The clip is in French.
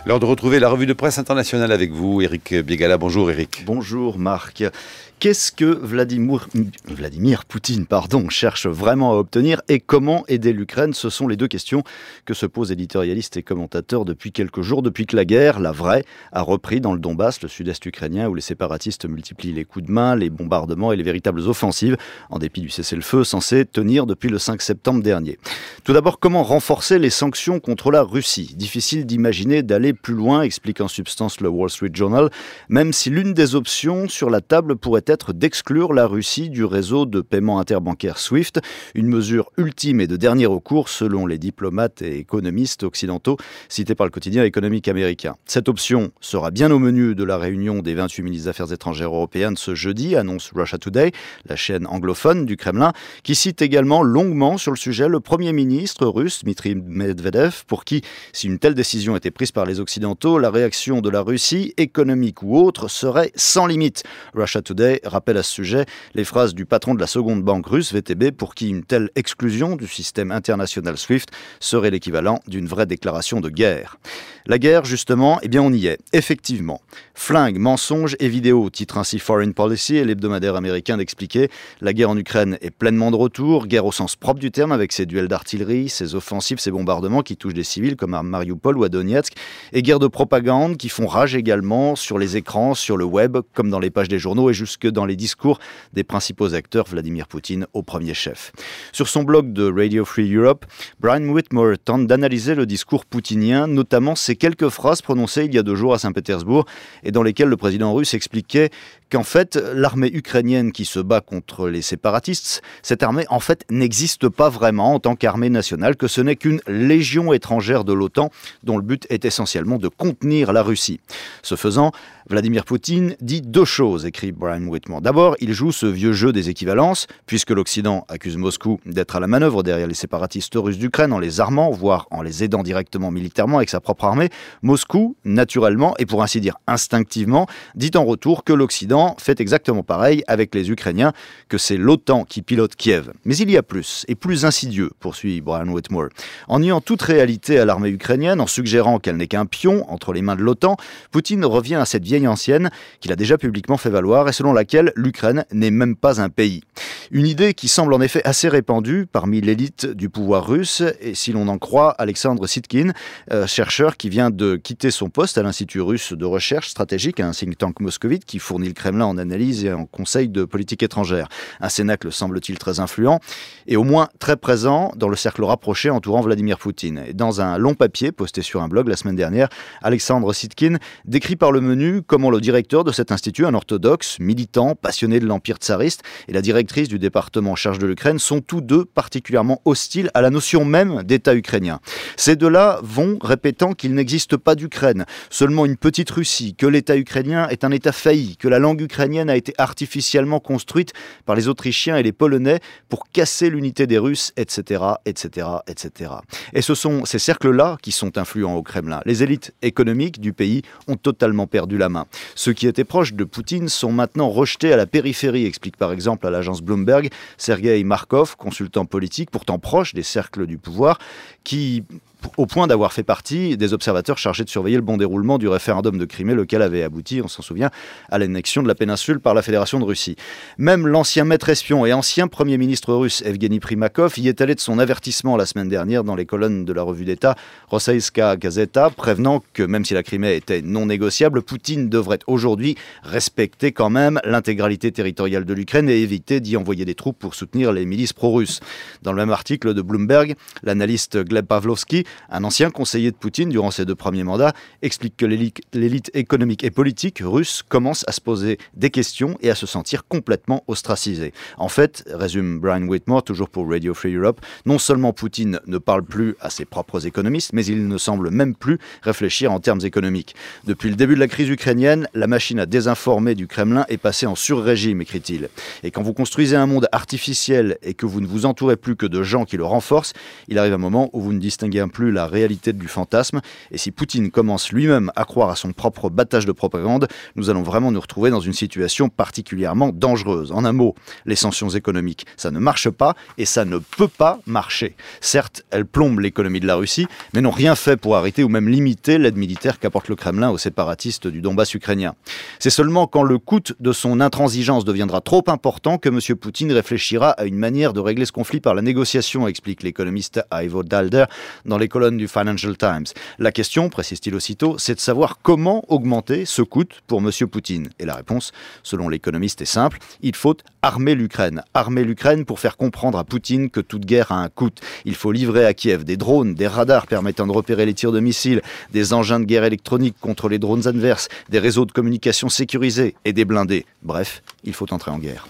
L'heure de retrouver la revue de presse internationale avec vous, Éric Biégala. Bonjour Éric. Bonjour Marc. Qu'est-ce que Vladimir Poutine cherche vraiment à obtenir et comment aider l'Ukraine? Ce sont les deux questions que se posent éditorialistes et commentateurs depuis quelques jours, depuis que la guerre, la vraie, a repris dans le Donbass, le sud-est ukrainien, où les séparatistes multiplient les coups de main, les bombardements et les véritables offensives, en dépit du cessez-le-feu censé tenir depuis le 5 septembre dernier. Tout d'abord, comment renforcer les sanctions contre la Russie? Difficile d'imaginer d'aller plus loin, explique en substance le Wall Street Journal, même si l'une des options sur la table pourrait être d'exclure la Russie du réseau de paiement interbancaire SWIFT, une mesure ultime et de dernier recours selon les diplomates et économistes occidentaux cités par le quotidien économique américain. Cette option sera bien au menu de la réunion des 28 ministres des Affaires étrangères européennes ce jeudi, annonce Russia Today, la chaîne anglophone du Kremlin, qui cite également longuement sur le sujet le Premier ministre russe Dmitry Medvedev, pour qui, si une telle décision était prise par les Occidentaux, la réaction de la Russie, économique ou autre, serait sans limite. Russia Today rappelle à ce sujet les phrases du patron de la seconde banque russe, VTB, pour qui une telle exclusion du système international SWIFT serait l'équivalent d'une vraie déclaration de guerre. La guerre, justement, eh bien on y est, effectivement. Flingues, mensonges et vidéos, titre ainsi Foreign Policy et l'hebdomadaire américain d'expliquer. La guerre en Ukraine est pleinement de retour, guerre au sens propre du terme, avec ses duels d'artillerie, ses offensives, ses bombardements qui touchent des civils comme à Mariupol ou à Donetsk, et guerre de propagande qui font rage également sur les écrans, sur le web, comme dans les pages des journaux et jusque dans les discours des principaux acteurs, Vladimir Poutine au premier chef. Sur son blog de Radio Free Europe, Brian Whitmore tente d'analyser le discours poutinien, notamment ces quelques phrases prononcées il y a 2 jours à Saint-Pétersbourg et dans lesquelles le président russe expliquait qu'en fait, l'armée ukrainienne qui se bat contre les séparatistes, cette armée en fait n'existe pas vraiment en tant qu'armée nationale, que ce n'est qu'une légion étrangère de l'OTAN dont le but est essentiellement de contenir la Russie. Ce faisant, Vladimir Poutine dit 2 choses, écrit Brian Whitmore. D'abord, il joue ce vieux jeu des équivalences, puisque l'Occident accuse Moscou d'être à la manœuvre derrière les séparatistes russes d'Ukraine en les armant, voire en les aidant directement militairement avec sa propre armée. Moscou, naturellement, et pour ainsi dire instinctivement, dit en retour que l'Occident fait exactement pareil avec les Ukrainiens, que c'est l'OTAN qui pilote Kiev. Mais il y a plus, et plus insidieux, poursuit Brian Whitmore. En niant toute réalité à l'armée ukrainienne, en suggérant qu'elle n'est qu'un pion entre les mains de l'OTAN, Poutine revient à cette vieille ancienne qu'il a déjà publiquement fait valoir et selon laquelle l'Ukraine n'est même pas un pays. Une idée qui semble en effet assez répandue parmi l'élite du pouvoir russe, et si l'on en croit Alexandre Sitkin, chercheur qui vient de quitter son poste à l'Institut russe de recherche stratégique, un think tank moscovite qui fournit le Kremlin en analyse et en conseil de politique étrangère. Un cénacle semble-t-il très influent et au moins très présent dans le cercle rapproché entourant Vladimir Poutine. Et dans un long papier posté sur un blog la semaine dernière, Alexandre Sitkin décrit par le menu comment le directeur de cet institut, un orthodoxe, militant, passionné de l'empire tsariste, et la directrice du département en charge de l'Ukraine sont tous deux particulièrement hostiles à la notion même d'État ukrainien. Ces deux-là vont répétant qu'il n'existe pas d'Ukraine, seulement une petite Russie, que l'État ukrainien est un État failli, que la langue ukrainienne a été artificiellement construite par les Autrichiens et les Polonais pour casser l'unité des Russes, etc., etc., etc. Et ce sont ces cercles-là qui sont influents au Kremlin. Les élites économiques du pays ont totalement perdu la main. Ceux qui étaient proches de Poutine sont maintenant rejetés à la périphérie, explique par exemple à l'agence Bloomberg Sergei Markov, consultant politique, pourtant proche des cercles du pouvoir, qui au point d'avoir fait partie des observateurs chargés de surveiller le bon déroulement du référendum de Crimée, lequel avait abouti, on s'en souvient, à l'annexion de la péninsule par la Fédération de Russie. Même l'ancien maître espion et ancien Premier ministre russe Evgeny Primakov y est allé de son avertissement la semaine dernière dans les colonnes de la revue d'État Rossiyska Gazeta, prévenant que même si la Crimée était non négociable, Poutine devrait aujourd'hui respecter quand même l'intégralité territoriale de l'Ukraine et éviter d'y envoyer des troupes pour soutenir les milices pro-russes. Dans le même article de Bloomberg, l'analyste Gleb Pavlovsky, un ancien conseiller de Poutine durant ses 2 premiers mandats, explique que l'élite économique et politique russe commence à se poser des questions et à se sentir complètement ostracisée. En fait, résume Brian Whitmore, toujours pour Radio Free Europe, non seulement Poutine ne parle plus à ses propres économistes, mais il ne semble même plus réfléchir en termes économiques. Depuis le début de la crise ukrainienne, la machine à désinformer du Kremlin est passée en sur-régime, écrit-il. Et quand vous construisez un monde artificiel et que vous ne vous entourez plus que de gens qui le renforcent, il arrive un moment où vous ne distinguez plus plus la réalité du fantasme. Et si Poutine commence lui-même à croire à son propre battage de propagande, nous allons vraiment nous retrouver dans une situation particulièrement dangereuse. En un mot, les sanctions économiques, ça ne marche pas et ça ne peut pas marcher. Certes, elles plombent l'économie de la Russie, mais n'ont rien fait pour arrêter ou même limiter l'aide militaire qu'apporte le Kremlin aux séparatistes du Donbass ukrainien. C'est seulement quand le coût de son intransigeance deviendra trop important que M. Poutine réfléchira à une manière de régler ce conflit par la négociation, explique l'économiste Ivo Dalder dans les colonnes du Financial Times. La question, précise-t-il aussitôt, c'est de savoir comment augmenter ce coût pour M. Poutine. Et la réponse, selon l'économiste, est simple. Il faut armer l'Ukraine. Armer l'Ukraine pour faire comprendre à Poutine que toute guerre a un coût. Il faut livrer à Kiev des drones, des radars permettant de repérer les tirs de missiles, des engins de guerre électroniques contre les drones adverses, des réseaux de communication sécurisés et des blindés. Bref, il faut entrer en guerre.